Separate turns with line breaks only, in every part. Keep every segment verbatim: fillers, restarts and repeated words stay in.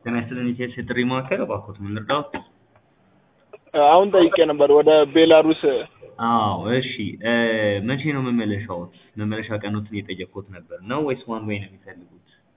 ጤና ይስጥልኝ የኢቲኤስ የጥሪ ማዕከል እባክዎት ምን ልርዳዎት?
አሁን ጠይቄ ነበር ወደ ቤላሩስ።
አዎ እሺ መቼ ነው መመለሻዎት? መመለሻ ቀኖትን እየጠየቅኩት ነበር ነው ወይስ ዋን ዌይ ነው የሚፈልጉት?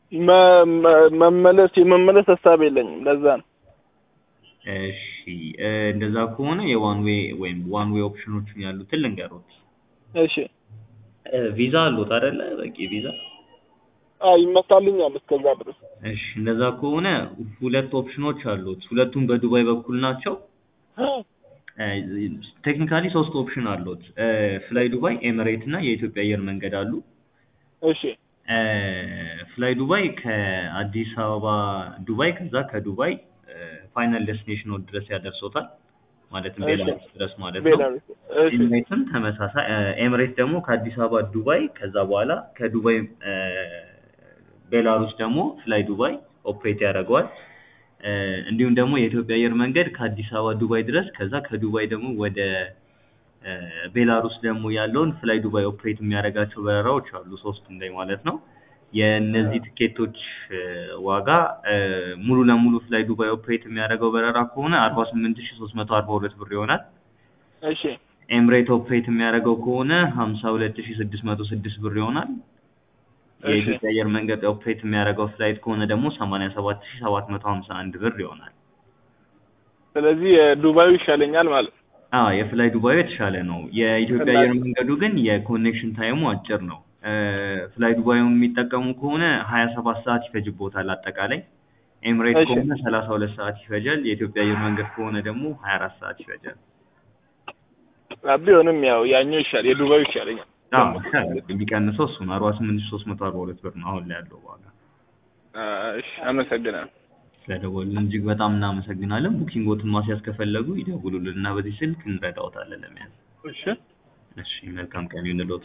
መመለስ የመመለስ ሀሳብ የለኝም ለዛ ነው።
እሺ እንደዛ ከሆነ የዋን ዌይ ወይም ዋን ዌይ ኦፕሽኖችን ያሉትን ልንገሮት።
እሺ
ቪዛ አለዎት አይደለ? በቂ ቪዛ?
አዎ ይመታልኛል እስከዛ ድረስ።
እሺ እንደዛ ከሆነ ሁለት ኦፕሽኖች አሉት። ሁለቱም በዱባይ በኩል ናቸው። ቴክኒካሊ ሶስት ኦፕሽን አሉት። ፍላይ ዱባይ፣ ኤሚሬት እና የኢትዮጵያ አየር መንገድ አሉ።
እሺ
ፍላይ ዱባይ ከአዲስ አበባ ዱባይ ከዛ ከዱባይ ፋይናል ዴስቲኔሽን ድረስ ያደርሶታል። ማለትም ቤላሩስ ድረስ ማለት ነው። ኤሚሬትም ተመሳሳይ ኤሚሬት ደግሞ ከአዲስ አበባ ዱባይ ከዛ በኋላ ከዱባይ ቤላሩስ ደግሞ ፍላይ ዱባይ ኦፕሬት ያደርገዋል። እንዲሁም ደግሞ የኢትዮጵያ አየር መንገድ ከአዲስ አበባ ዱባይ ድረስ ከዛ ከዱባይ ደግሞ ወደ ቤላሩስ ደግሞ ያለውን ፍላይ ዱባይ ኦፕሬት የሚያደርጋቸው በረራዎች አሉ ሶስቱም ላይ ማለት ነው። የእነዚህ ትኬቶች ዋጋ ሙሉ ለሙሉ ፍላይ ዱባይ ኦፕሬት የሚያደርገው በረራ ከሆነ አርባ ስምንት ሺህ ሶስት መቶ አርባ ሁለት ብር ይሆናል።
እሺ
ኤሚሬት ኦፕሬት የሚያደርገው ከሆነ ሀምሳ ሁለት ሺህ ስድስት መቶ ስድስት ብር ይሆናል። የኢትዮጵያ አየር መንገድ ኦፕሬት የሚያደርገው ፍላይት ከሆነ ደግሞ ሰማንያ ሰባት ሺህ ሰባት መቶ ሀምሳ አንድ ብር ይሆናል።
ስለዚህ የዱባዩ ይሻለኛል ማለት ነው።
አዎ የፍላይ ዱባዩ የተሻለ ነው። የኢትዮጵያ አየር መንገዱ ግን የኮኔክሽን ታይሙ አጭር ነው። ፍላይ ዱባዩን የሚጠቀሙ ከሆነ ሀያ ሰባት ሰዓት ይፈጅቦታል አጠቃላይ። ኤሚሬት ከሆነ ሰላሳ ሁለት ሰዓት ይፈጃል። የኢትዮጵያ አየር መንገድ ከሆነ ደግሞ ሀያ አራት ሰዓት ይፈጃል።
ቢሆንም ያው ያኛው ይሻል የዱባዩ ይሻለኛል።
አዎ ይሻላል። የሚቀንሰው እሱ ነው። አርባ ስምንት ሺህ ሶስት መቶ አርባ ሁለት ብር ነው አሁን ላይ ያለው ዋጋ።
እሺ አመሰግናለሁ።
ስለደወሉልን እጅግ በጣም እናመሰግናለን። ቡኪንግዎትን ማስያዝ ከፈለጉ ይደውሉልን እና በዚህ ስልክ እንረዳዎታለን ለመያዝ።
እሺ
እሺ መልካም ቀን ይሁንልዎት።